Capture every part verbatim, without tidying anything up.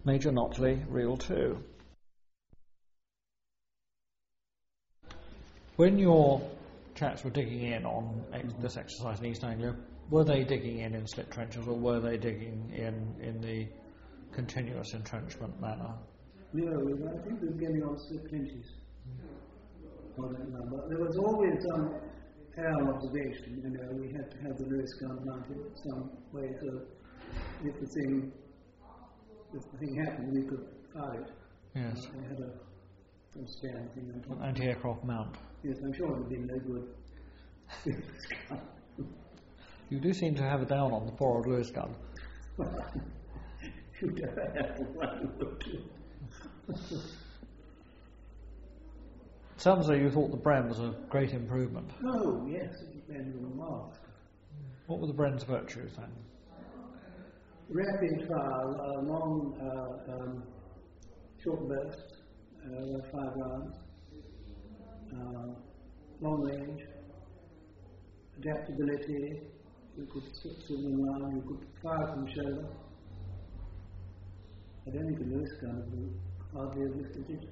Major Notley, Reel two. When your chaps were digging in on ex- this exercise in East Anglia, were they digging in in slit trenches, or were they digging in in the continuous entrenchment manner? No, I think we were getting on slit trenches. I don't know, but there was always some air observation. You know, we had to have the Lewis gun mounted some way, so if the thing, if the thing happened, we could fire it. Yes. Uh, we had a some stand thing on top. An anti-aircraft mount. Yes, I'm sure it would be no good. You do seem to have a down on the poor old Lewis gun. You'd have had one or two. It sounds as though you thought the Bren was a great improvement. Oh, yes, it was a mark. What were the Bren's virtues then? Rapid fire, uh, long, uh, um, short bursts, uh, five rounds, uh, long range, adaptability. You could sit swimming around, you could fire from shoulder. I don't think the Lewis gun would hardly have lifted it.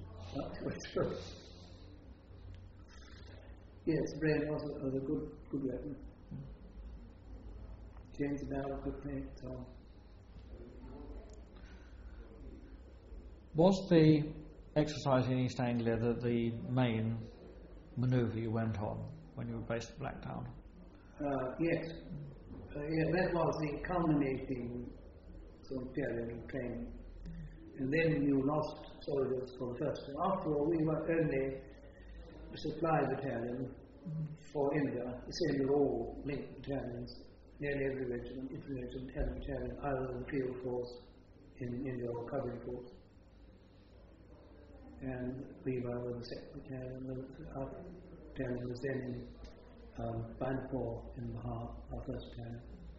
Yes, Bren was a, was a good, good weapon. Change the barrel quickly, so on. Was the exercise in East Anglia the, the main manoeuvre you went on when you were based at Blacktown? Uh, yes. Uh, yeah, that was the culminating sort of period of training. And then you lost soldiers for the first time. After all, we were only a supply battalion for India, the same with all linked battalions. Nearly every regiment, every regiment had a battalion, either in the field force in India or covering force. And we were the second battalion. Our battalion was then in um, Banipur in Bihar, our first battalion.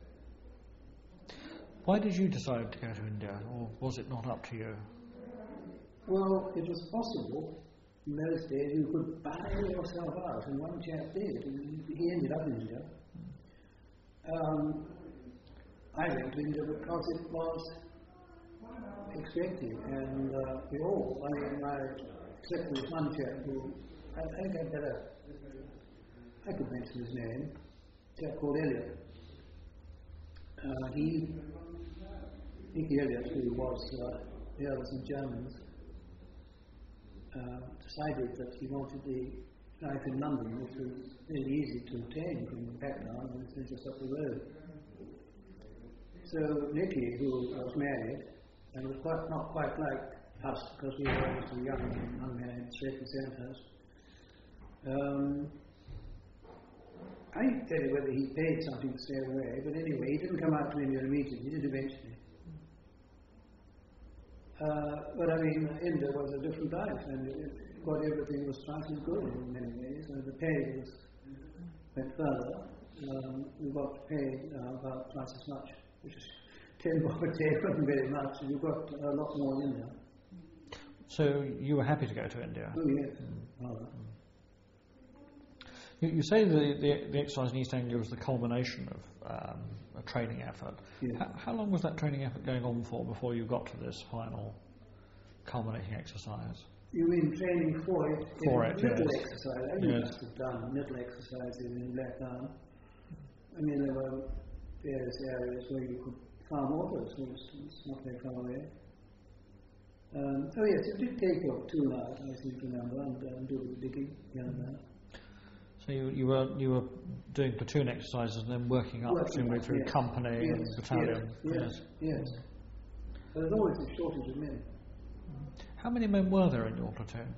Why did you decide to go to India, or was it not up to you? Well, it was possible. In those days, you could buy yourself out, and one chap did, and he ended up in India. Um, I went to India because it was expected, and uh, we all, I mean, I, except for this one chap who, I, I think I'd better, I could mention his name, a chap called Elliot. Uh, he, Nicky Elliot, who was uh, the others in Germans, uh, decided that he wanted the life in London, which was really easy to obtain from Blacktown, and it's just up the road. So Nicky, who was married, and was quite not quite like us, because we were so young and unmarried, straight from Sandhurst. Um, I can't tell you whether he paid something to stay away, but anyway, he didn't come out to India immediately, he did eventually. Uh, but I mean, India was a different life, and it, what everything was twice as good in many ways, and the pay was went further. Um, we got paid uh, about twice as much, which is ten bob a day wasn't very much, and you got a lot more in India. So you were happy to go to India? Oh yes. Mm. Oh. You, you say the, the, the exercise in East Anglia was the culmination of um, a training effort. Yeah. How, how long was that training effort going on for before you got to this final culminating exercise? You mean training for it? For in it, little yes. exercise. I mean, Yes. must have done little exercises in Blacktown. I mean, there were various areas where you could farm water, for instance, not very far away. Um, oh yes, it did take up two hours, I seem to remember, and um, do the digging here and there. So you, you were you were doing platoon exercises and then working up Working presumably up, through yes. company Yes, and battalion. Yes, yes, yes. But there's always a shortage of men. How many men were there in your platoon?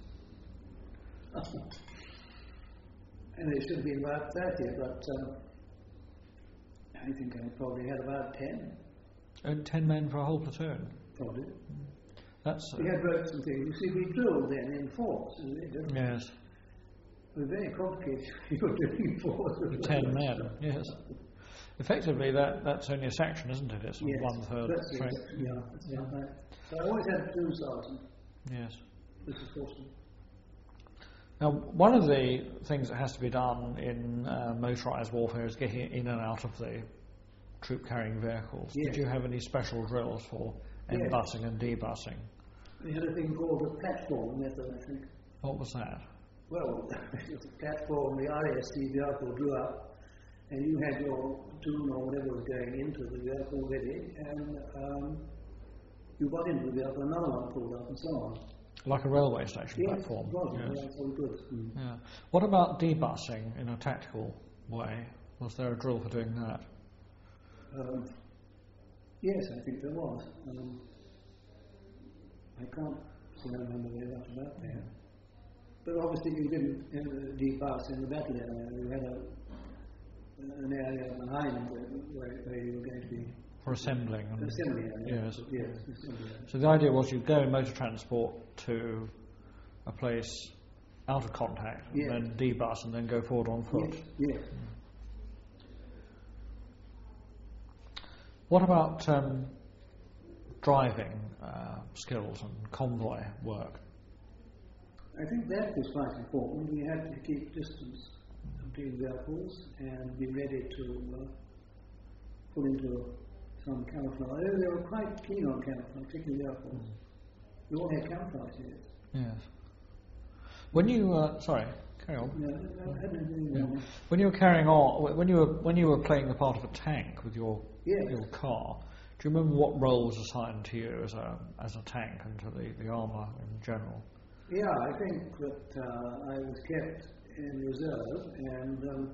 And there should have been about thirty, but um, I think I probably had about ten. And ten men for a whole platoon? Probably. That's uh, We had ropes and things. You see, we drilled then in force. It yes. was very complicated. You were doing force with Ten men, yes. Effectively, that, that's only a section, isn't it? It's Yes, one third that's train. it. Yeah, that's yeah. Right. So I always had two sergeants. Yes. This is Forstmann. Now, one of the things that has to be done in uh, motorised warfare is getting in and out of the troop-carrying vehicles. Yes. Did you have any special drills for Yes. N-busing and D-busing? We had a thing called a platform method, I think. What was that? Well, it was a platform, the R A S C vehicle drew up, and you had your platoon or whatever was going into the vehicle ready, and um, you got into the vehicle, another one pulled up, and so on. Like a railway station Yes, platform? it was, Yes. that's all good. Mm. Yeah. What about D-busing in a tactical way? Was there a drill for doing that? Um, yes, I think there was. Um, I can't say I remember very much about that. But obviously you didn't uh, debus in the battle area. You had a, an area behind where, where you were going to be... For assembling? An And assembly area. Yes. Yes, assembly area. So the idea was you'd go in motor transport to a place out of contact, Yes. and then D-bus and then go forward on foot. Yes, yes. What about um, driving uh, skills and convoy work? I think that was quite important. We had to keep distance between vehicles and be ready to uh, pull into some camouflage. They were quite keen on camouflage, particularly vehicles. We all had camouflage here. Yes. When you uh, sorry, carry on. No, I hadn't really Yeah. known. When you were carrying on, when you were when you were playing the part of a tank with your Yes. your car, do you remember what role was assigned to you as a as a tank and to the, the armour in general? Yeah, I think that uh, I was kept in reserve, and um,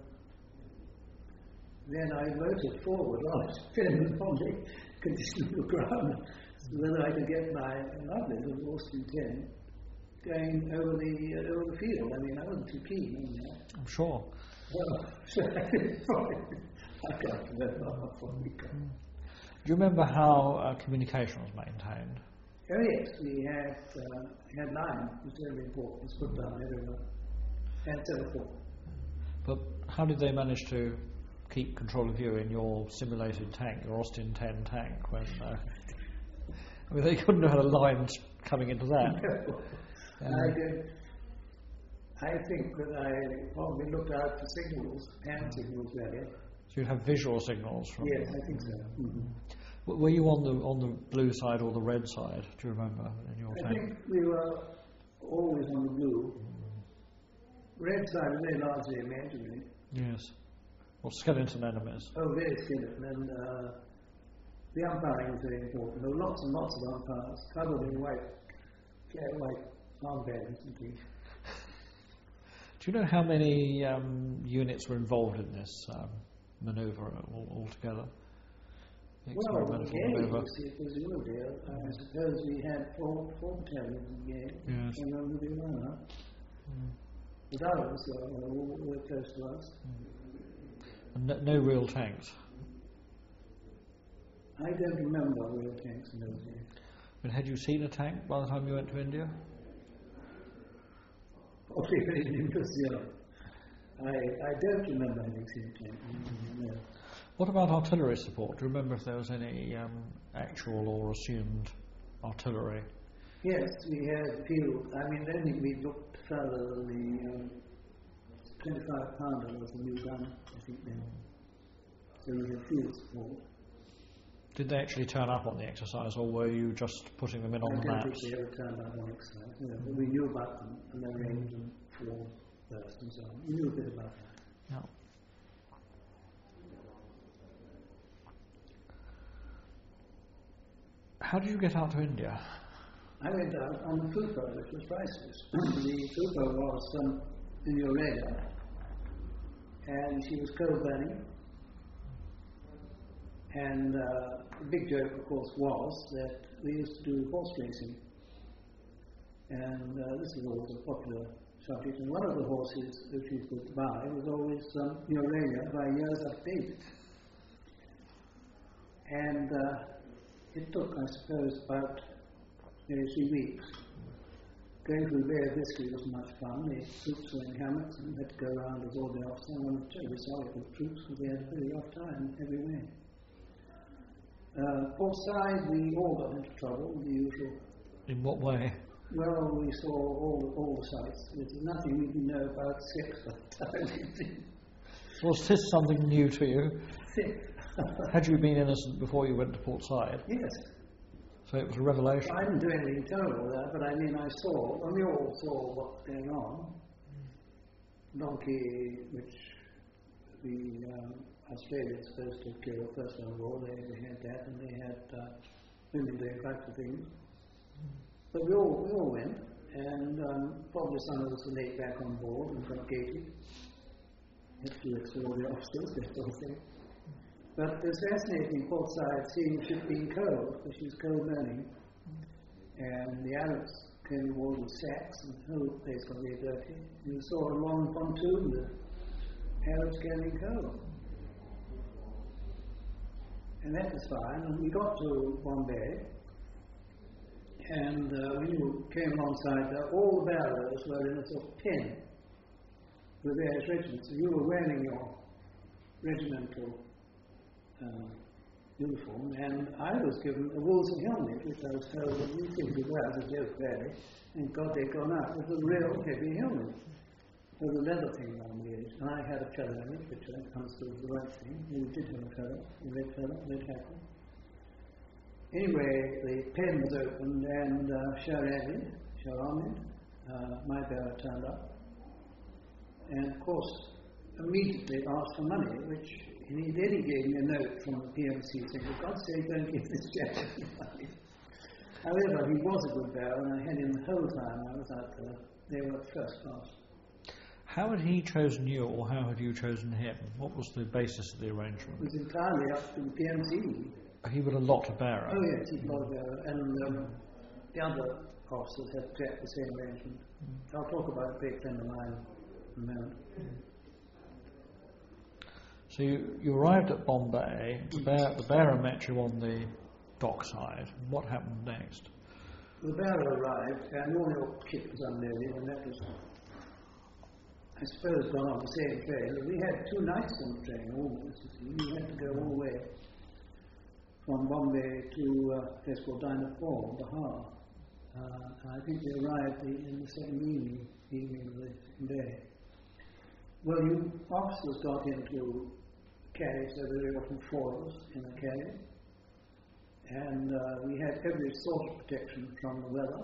then I motored forward, depending upon the condition of the ground, so whether I could get my lovely little Austin ten going over the uh, over the field. I mean, I wasn't too keen on that. I'm sure. Well, so I did probably. I can't remember how far we got. Do you remember how uh, communication was maintained? Oh yes, we had uh, had line. It was very important. It was put down everywhere. And telephone. But how did they manage to keep control of you in your simulated tank, your Austin ten tank? When uh, I mean, they couldn't have had a line coming into that. No. Uh, I did. I think that I probably looked out for signals, hand signals, really. So you'd have visual signals from. Yes, I think so. Mm-hmm. W- Were you on the on the blue side or the red side? Do you remember in your I tank? think we were always on the blue. Red side was very largely imaginary. Yes. Or skeleton enemies. Oh, very skeleton. And uh, the umpiring was very important. There were lots and lots of umpires, covered in white, yeah, white armbands and things. Do you know how many um, units were involved in this um, manoeuvre all, altogether? The Well, experimental Gay, manoeuvre. you see, it was your deal. I suppose we had four, four battalions in Gay. Yes. And under the runner. Mm. But others uh, were, were close to us. And no, no real tanks. I don't remember real tanks in those days. But had you seen a tank by the time you went to India? Okay, very interesting. I, I don't remember having seen a tank. No. What about artillery support? Do you remember if there was any um, actual or assumed artillery? Yes, we had field. I mean, I don't think we looked further than the um, twenty-five pounder was the new gun, I think then. So we had field support. Did they actually turn up on the exercise, or were you just putting them in on I the don't maps? think they ever turned up on exercise. No, but we knew about them and their range and form burst and so on. We knew a bit about that. No. How did you get out to India? I went out on the Fupa, which was priceless. The Fupa was um, in your radar, and she was coal burning. And uh, the big joke, of course, was that we used to do horse racing. And uh, this was always a popular subject. And one of the horses that you could buy was always um, Urania by years of date. And uh, it took, I suppose, about maybe three weeks. Going through Bay Biscuit wasn't much fun. The troops were in hammocks and had to go around as all the officers. And I was terribly sorry for the troops because they had a very rough time every way. Uh, Port Said, we all got into trouble, the usual. In what way? Well, we saw all the, all the sites. There's nothing we didn't know about six at the time. Was this something new to you? Had you been innocent before you went to Port Said? Yes. So it was a revelation. I didn't do anything terrible there, but I mean, I saw, and we all saw what was going on. Donkey, which the um, Australia was supposed to kill First World War, they, they had that, and they had uh, women doing types of things. But we all, we all went, and um, probably some of us were laid back on board and got gated. Had to explore the officers, that sort of thing. But it was fascinating, Port Said, seeing the ship being cold, because she was cold burning, and the Arabs came aboard with sacks, and the whole place got very dirty. You saw a long pontoon, the Arabs carrying coal. And that was fine, and we got to Bombay, and uh, when you came alongside there, all the barrows were in a sort of pen with various regiments. So you were wearing your regimental uh, uniform, and I was given a woolsey helmet, which I was told that you think you wear as a joke, really, and God, they'd gone out. It was a real heavy helmet. There was a leather thing around the edge, and I had a feather in it, which I understood was the right thing. You did have a feather, a red feather, red hackle. Anyway, the pen was opened, and uh, Shah Ahmed, Shah Ahmed, uh, my bearer turned up, and of course, immediately asked for money, which and he then he gave me a note from the P M C saying, for God's sake, don't give this chap any money. However, he was a good bearer, and I had him the whole time I was out there. They were first class. How had he chosen you, or how had you chosen him? What was the basis of the arrangement? It was entirely up to the P M C. He would allot a bearer? Oh yes, he was a bearer, and um, the other officers had exactly the same arrangement. Mm. I'll talk about a great friend of mine in a moment. Mm. So you, you arrived at Bombay, the, bear, the bearer met you on the dockside. What happened next? The bearer arrived, and all your kit was unloaded, and that was, I suppose, gone on the same train. We had two nights on the train, almost. You had to go all the way from Bombay to uh, a place called Dinapore, Bahar. Uh, I think we arrived the, in the second evening, evening of the second day. Well, you officers got into carriage, there were very often fours in a carriage, and uh, we had every sort of protection from the weather.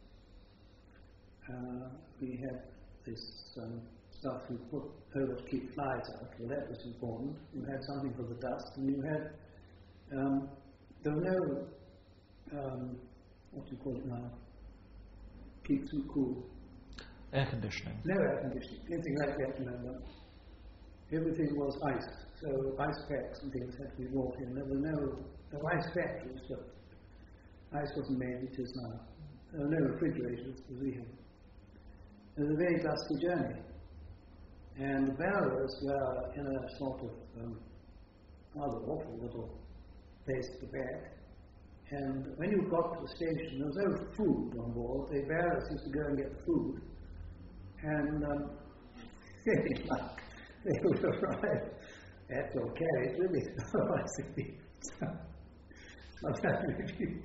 Uh, we had this um, stuff you put over to keep flies out, well that was important. You had something for the dust, and you had, um, there were no, um, what do you call it now, keeps you cool. Air conditioning. No air conditioning, anything like that, remember. Everything was ice, so ice packs and things had to be brought in. There were no, no ice factories, but ice wasn't made, it is now. There were no refrigerators as we had. It was a very dusty journey. And the bearers were in a sort of um, rather awful little place at the back. And when you got to the station, there was no food on board. The bearers used to go and get the food. And um, very luck, they would arrive at your carriage with it. Otherwise, it'd be sometimes if you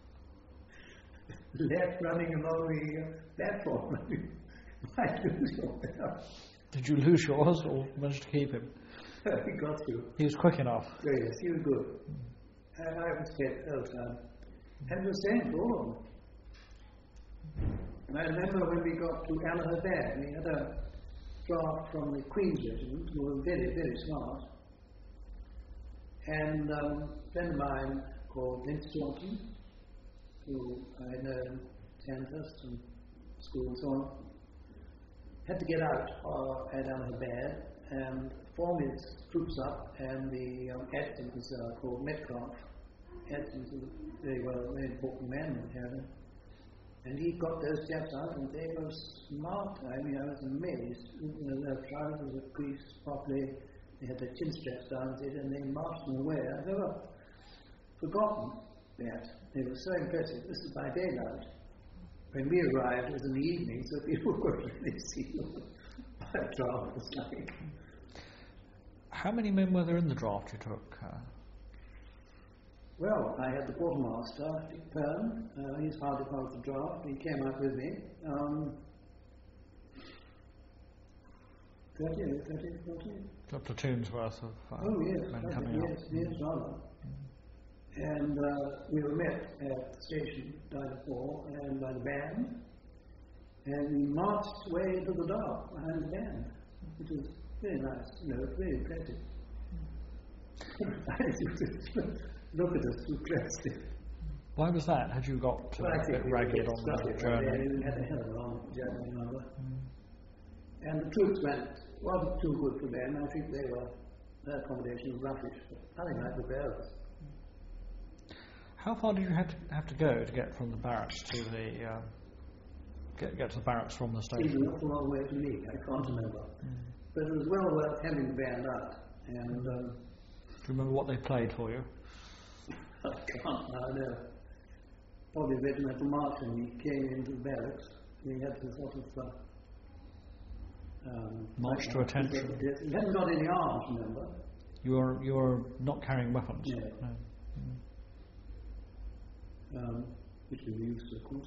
left running along the uh, platform, you might lose your bearer. Did you lose yours or manage to keep him? He got through. He was quick enough. Oh, yes, he was good. Mm. And I was kept all the time. And the same for all of them. And I remember when we got to Allahabad, we had a draft from the Queen's Regiment, who were very, very smart. And um, a friend of mine called Vince Johnson, who I had known Sandhurst and school and so on, had to get out uh, at Allahabad and form his troops up, and the um, adjutant was uh, called Metcalf. Adjutant was a very well, very important man in Canada. And he got those chaps out, and they were smart. I mean, I was amazed. You know, their trousers were creased properly, they had their chin straps down, and they marched them away. I've never forgotten that. They were so impressive. This is by daylight. When we arrived, it was in the evening, so people couldn't really see what a draft was like. How many men were there in the draft you took? Uh... Well, I had the quartermaster, Dick Pern. Uh, he's hardly part of the draft. He came out with me. Um, thirty, thirty, forty. A platoon's worth of uh, Oh yes, men thirty, coming yes, up. yes, rather. And uh, we were met at the station, Dynapore, and by the band, and we marched way into the dark behind the band, which was very nice, you know, very impressive. I used to look at us impressive. Why was that? Had you got to Well, I a think bit we were ragged a bit on the scruffy journey? one day, we had a hell of a long journey, remember. And the troops went, wasn't too good for them. I think they were, their accommodation was rubbish, but nothing like the barracks. How far did you have to, have to go to get from the barracks to the uh, get get to the barracks from the It was station? an awful long way to me, I can't remember. But it was well worth having the band out. And um, Do you remember what they played for you? I can't now know. Probably regimental march, and he came into the barracks. And he had to sort of uh, um, March to attention. He hadn't got any arms, remember? You were you were not carrying weapons. Yeah. No. Um, which we used, of course.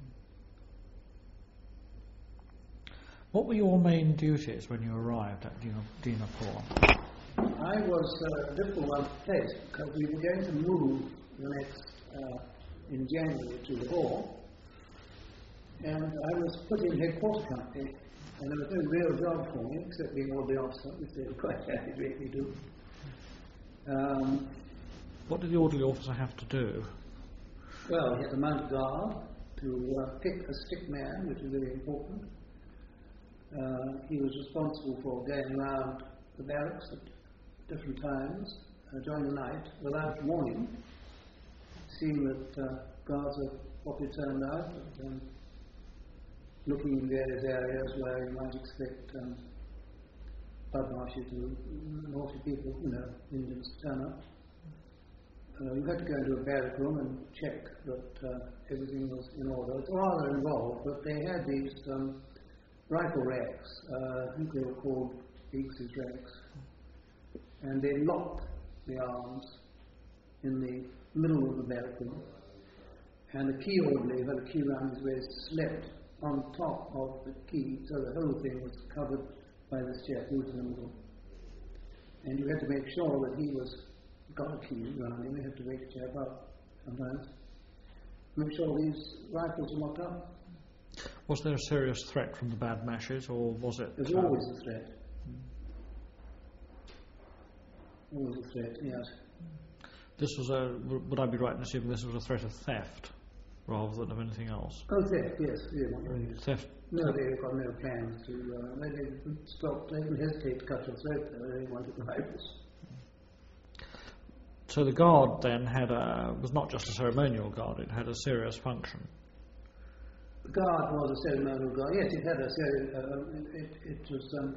What were your main duties when you arrived at Dina- Dinapore? I was uh, a difficult one to place because we were going to move the next, uh, in January to the hall, and I was put in headquarters company, and there was no real job for me except being all the officer, which they were quite happy to make me do. Um, What did the orderly officer have to do? well, he had to mount guard to uh, pick a stick man, which is very important. Uh, he was responsible for going around the barracks at different times uh, during the night without warning, seeing that uh, guards are properly turned out, and, um, looking in various areas where you might expect um, Badmashis and naughty people, you know, Indians to turn up. Uh, you had to go into a barrack room and check that uh, everything was in order. It's rather involved, but they had these um, rifle racks, uh, I think they were called Biggs's racks, and they locked the arms in the middle of the barrack room, and the key orderly who had a key around his waist slept on top of the key, so the whole thing was covered by this chap who was in the middle. And you had to make sure that he was got a key around him. You had to wake the chap up sometimes. Make sure these rifles were locked up. Was there a serious threat from the Bad Mashes, or was it? There's uh, always a threat. Always a threat, yes. This was a. Would I be right in assuming this was a threat of theft rather than of anything else? Oh, theft, yes. Yeah, Theft. no, they've got no plans to. Uh, they didn't stop. They didn't hesitate to cut your throat. Though. They wanted the rifles. So the guard then had a was not just a ceremonial guard; it had a serious function. The guard was a ceremonial guard. Yes, it had a ceremonial. Uh, it, it was. Um,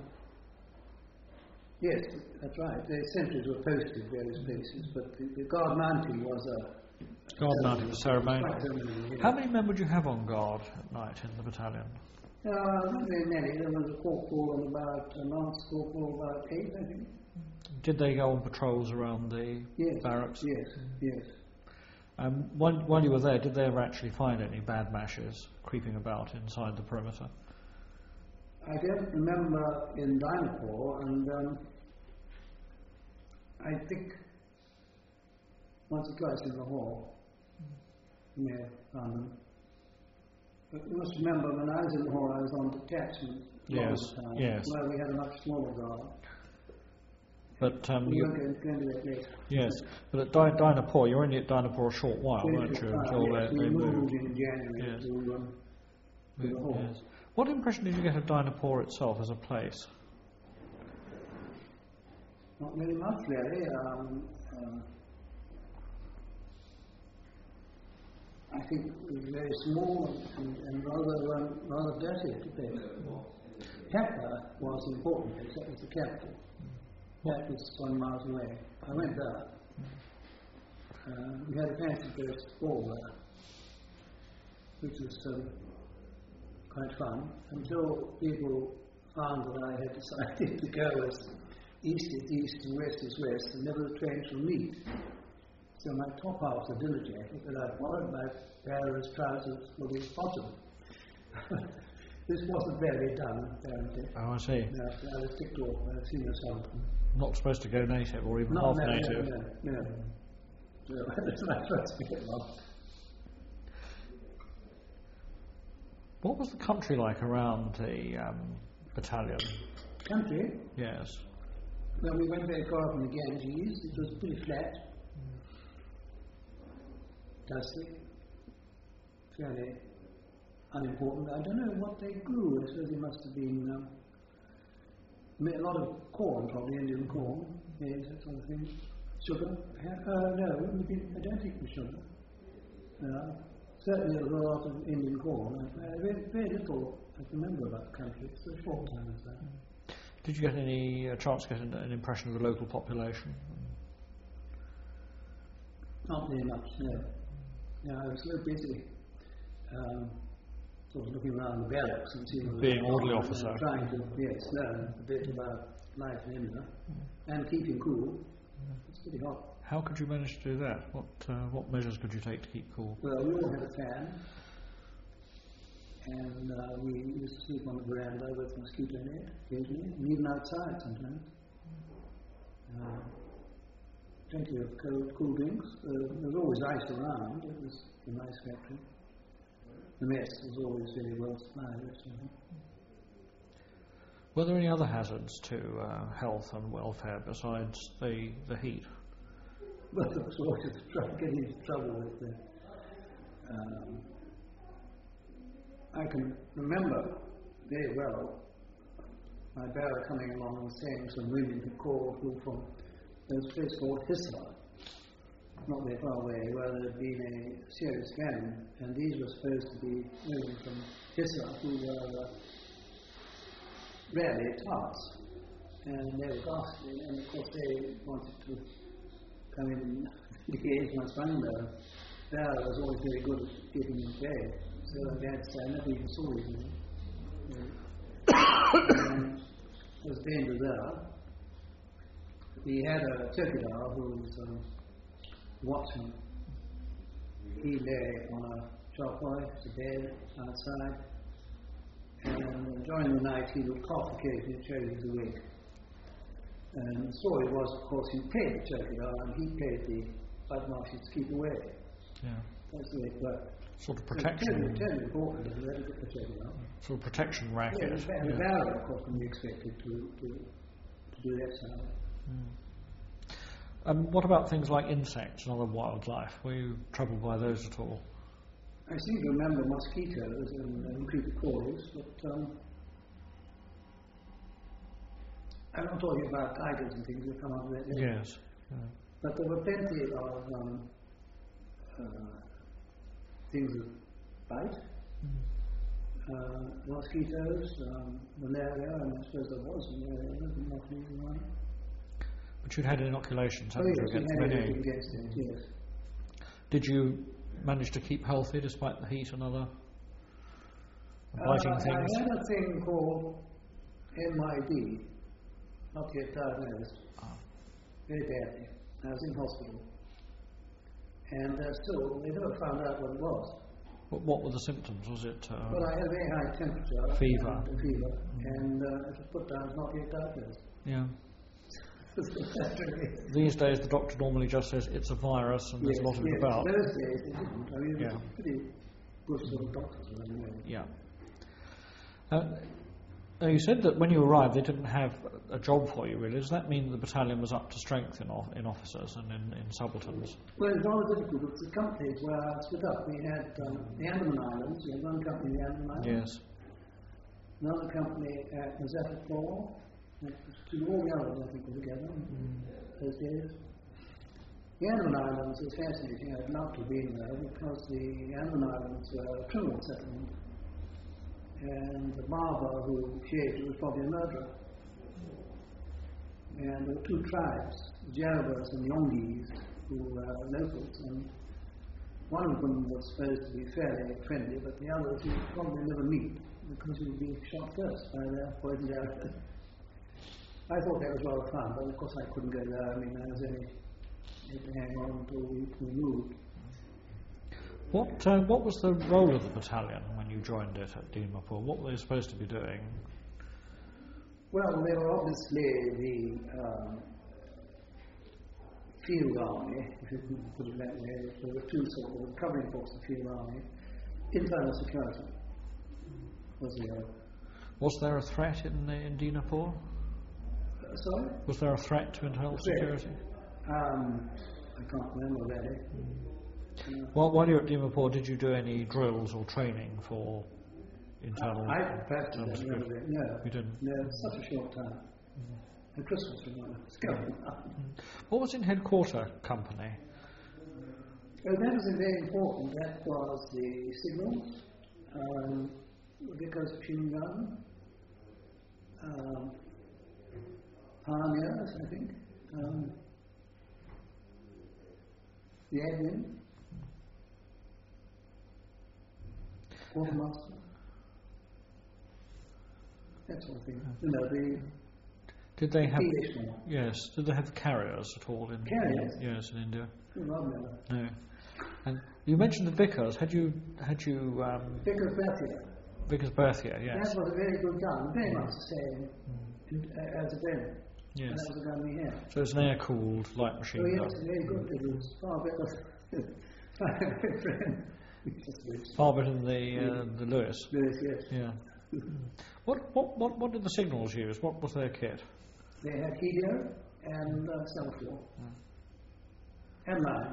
yes, that's right. The sentries were posted various places, but the, the guard mounting was a. Guard mounting was ceremonial. Quite ceremonial, yes. How many men would you have on guard at night in the battalion? Uh, not very many. There was a corporal and about a lance corporal, about eight, I think. Did they go on patrols around the Yes. barracks? Yes. Yes. Um, while, while you were there, did they ever actually find any Bad Mashes creeping about inside the perimeter? I don't remember in Dynapore, and um, I think once or twice in the hall, you may have found them. But you must remember, when I was in the hall, I was on detachment a lot Yes, of the time, yes. where we had a much smaller guard. But um, We you, were going to go into that later. yes, but at Dy- Dynapore, you were only at Dynapore a short while, Twenty weren't you? five, Until yes, they, we they moved moved. in January Yes. to, um, to the hall. Yes. What impression did you get of Dynapore itself as a place? Not very much, really. Um, um, I think it was very small and, and rather um, rather dirty to be. Kepler was important, except it was the capital. That was one miles away. I went there. Uh, we had a fancy dress ball there, which was um, quite fun, until people found that I had decided to go as east is east and west is west, and never the trains will meet. So my top half was a dinner jacket that I followed, my pair of trousers for the bottom. This wasn't very done, apparently. Oh, I see. No, I was ticked off. I've seen a sample. Not supposed to go native or even No, half no, native. no, no, no. So that's my first bit wrong. What was the country like around the um, battalion? Country? Yes. Well, we went very far from the Ganges. It was pretty flat. Dusty. Fairly unimportant. I don't know what they grew. I suppose they must have been um, a lot of corn, probably Indian corn, maize, that sort of thing. Sugar? Uh, no, it wouldn't be, I don't think it was sugar. Uh, certainly there was a lot of Indian corn. Uh, very, very little I can remember about the country. It's a short time as that. Did you get any uh, chance to get an, an impression of the local population? Not very much, no. No, I was so busy um, sort of looking around the barracks and seeing being orderly officer, trying to yes learn a bit about life in India and keeping cool. It's pretty hot. How could you manage to do that? What uh, what measures could you take to keep cool? Well, we all had a fan, and uh, we used to sleep on the veranda with mosquito net occasionally, and even outside sometimes. Uh, plenty of cold, cool drinks. Uh, there was always ice around. It was a nice factory. The mess was always very well supplied. Were there any other hazards to uh, health and welfare besides the, the heat? Well, there was always tr- getting into trouble with the... Um, I can remember very well my bearer coming along and saying some women who called who from a place called Hisar, not very far away, where there had been a serious famine, and these were supposed to be women from Hisar who were uh, rarely tarts, and they were ghastly, and of course they wanted to come in and engage my son there. Bearer was always very good at getting in bed, so I had to say I never even saw him. And there was danger there. We had a Turkidar who was um, watching. He lay on a charpoy, a bed outside, and during the night he would cough occasionally to show he was awake. And the story was, of course, he paid the Turkidar and he paid the Badmashis to keep away. Yeah. That's the way it worked. Sort of protection. It's terribly important that we had to get the Turkidar. Sort of protection racket. Yeah, the, yeah. the barrel, of course, can be expected to, to, to do that side. Mm. Um, what about things like insects and other wildlife? Were you troubled by those at all? I seem to remember mosquitoes and, and creepycrawlers, but um, I'm not talking about tigers and things that come up with that. Yes. Yeah. But there were plenty of um, uh, things that bite. Mm. Uh, mosquitoes, um, malaria, and I suppose there was malaria, but not even one. But you'd had inoculations, Oh, hadn't yes, you, against we had many? anything against it, yes. Did you manage to keep healthy despite the heat and other Uh, biting I things? had a thing called M I D, not yet diagnosed, Ah. very badly. I was in hospital. And uh, still, they never found out what it was. What, what were the symptoms? Was it uh, Well, I had a very high temperature. Fever. And, fever. And uh, it was put down as not yet diagnosed. yeah? These days, the doctor normally just says it's a virus and there's yes, a lot of yes. it about. Those days, they didn't. I mean, Yeah. it was pretty good sort of doctors around there. Yeah. Uh, now you said that when you arrived, they didn't have a job for you, really. Does that mean the battalion was up to strength in, off- in officers and in, in subalterns? Well, it's rather difficult because the companies were split up. We had um, the Andaman Islands, we had one company in the Andaman Islands, Yes. another company at Mazeppa Floor, to all the others, I think, were together in those days. The Andaman Islands is fascinating. I'd love to be there because the Andaman Islands were a criminal settlement. And the barber who shaved it was probably a murderer. And there were two tribes, the Yarabas and the Ongis, who were locals. And one of them was supposed to be fairly friendly, but the others you would probably never meet because he would be shot first by their poisoned arrows. I thought that was rather fun, but of course I couldn't go there. I mean, I was only had to hang on until we, we moved. What uh, what was the role of the battalion when you joined it at Dimapur? What were they supposed to be doing? Well, they were obviously the um, field army, if you can put it that way. There were two sort of covering force of field army. Internal security was the other. Was there a threat in uh, in Dinapur? Uh, sorry? Was there a threat to internal Threat? security? Um, I can't remember really. Uh, Well, while you were at Dimapur, did you do any drills or training for internal? I personally internal don't remember security? it. No, You didn't. no, it's such a short time. Mm-hmm. And Christmas was one. It's going up. What was in headquarter company? Well, that was very important. That was the signals, um, Vickers machine gun, um, pioneers, I think, um, the admin, quartermaster, that sort of thing. You know, the Did they have? P H one. Yes. Did they have carriers at all in? Carriers? In, yes, in India. Rather than No. And you mentioned the Vickers. Had you had you um, Vickers Berthier. Vickers Berthier? Yes. That was a very good gun, very much the same in, uh, as a then. Yes. And that was the gun we had. So it's an air-cooled light machine Oh yes, gun. very good. It was far better. My friend. Far better than the uh, the Lewis. Yes, yes. Yeah. What what what what did the signals use? What was their kit? They had helio and uh, Semaphore. And line.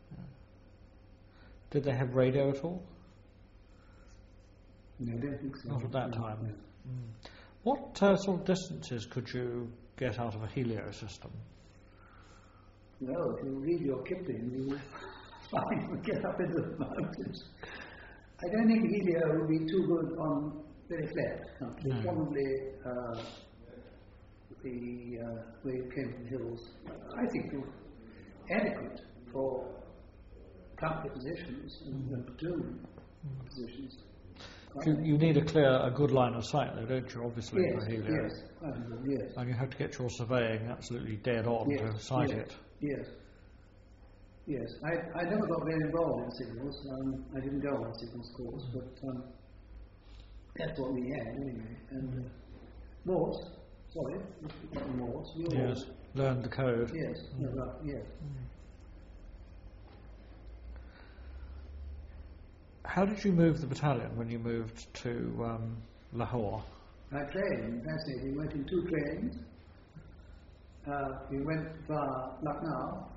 Did they have radio at all? No, I don't think so. Not at that No, time. no. Mm. What uh, sort of distances could you get out of a helio system? Well, if you read your Kipling, you will find you get up into the mountains. I don't think helio would be too good on very flat country. No. Probably uh, the uh, where you came from the hills. I think it was adequate for company positions and mm. platoon mm. positions. You, you need a clear, a good line of sight, though, don't you? Obviously, yes, for helio. Yes, I know, yes. And you have to get your surveying absolutely dead on yes, to sight yes, it. Yes. Yes, I, I never got very involved in signals. Um, I didn't go on signals course, but um, that's what we had anyway. And uh, Morse, sorry, not Morse. We all Yes, learned the code. Yes, Mm. no, right, yes. Mm. How did you move the battalion when you moved to um, Lahore? I trained, fascinating. We went in two trains. Uh, we went via Lucknow,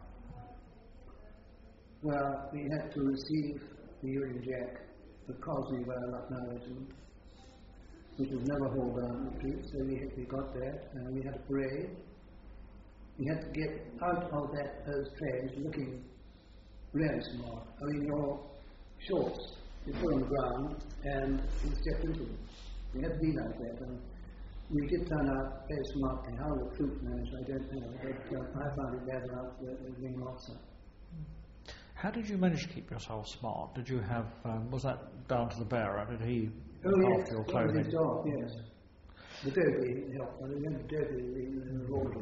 where we had to receive the Union Jack because we were a Lucknow regiment, which was never hauled down the street, so we, we got that, and we had a parade. We had to get out of that those trains looking really smart. I mean, your shorts, you put on the ground, and you step into them. We had to be like that, and we did turn out very smartly. How the troops managed, I don't know, but uh, I found it better out with the wing officer. How did you manage to keep yourself smart? Did you have, um, was that down to the bearer? Did he Oh look yes, after your that was clothing? his job, yes. The derby helped. I remember derby in the laundry.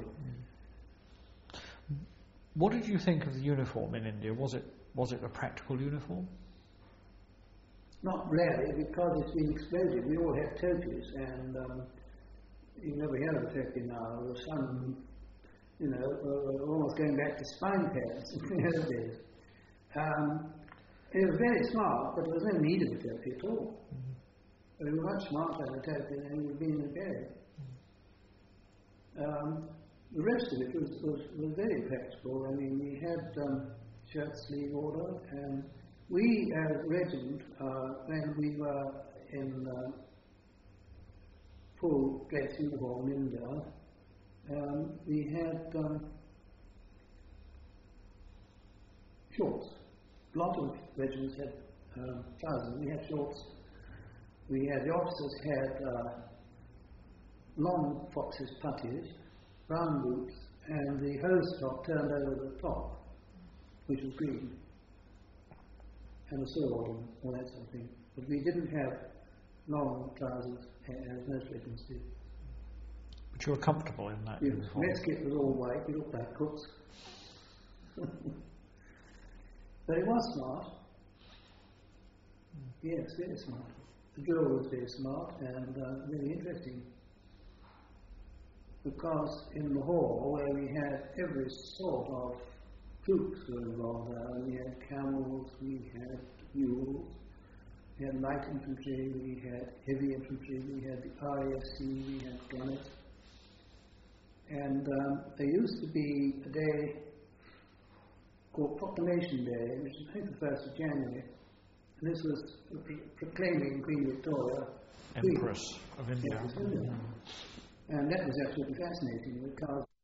What did you think of the uniform in India? Was it was it a practical uniform? Not really, because it's been exploded. We all have topies, and um, you never hear of a topi now. There was some, you know, uh, almost going back to spine pads in those days. Um, it was very smart, but there was no need of a topi at all. Mm-hmm. We were much smarter than a topi than we've been in the bed. Mm-hmm. Um, the rest of it was, was, was very practical. I mean, we had um, shirt sleeve order, and we as a regiment, uh, when we were in uh, full dress uniform in India, um, we had um, shorts. A lot of regiments had uh, trousers. We had shorts. We had the officers had uh, long foxes puttees, brown boots, and the hose top turned over the top, which was green, and a sword and all that sort of thing. But we didn't have long trousers as most regiments did. But you were comfortable in that Yes, uniform? mess kit was all white. We looked like cooks. But it was smart. Yes, very smart. The drill was very smart and uh, really interesting. Because in the hall, where we had every sort of troops were involved there, we had camels, we had mules, we had light infantry, we had heavy infantry, we had the R A F C, we had gunners. And um, there used to be a day called Proclamation Day, which is I think the first of January. And this was pro- proclaiming Queen Victoria Empress of India. Empress of India. And that was absolutely fascinating because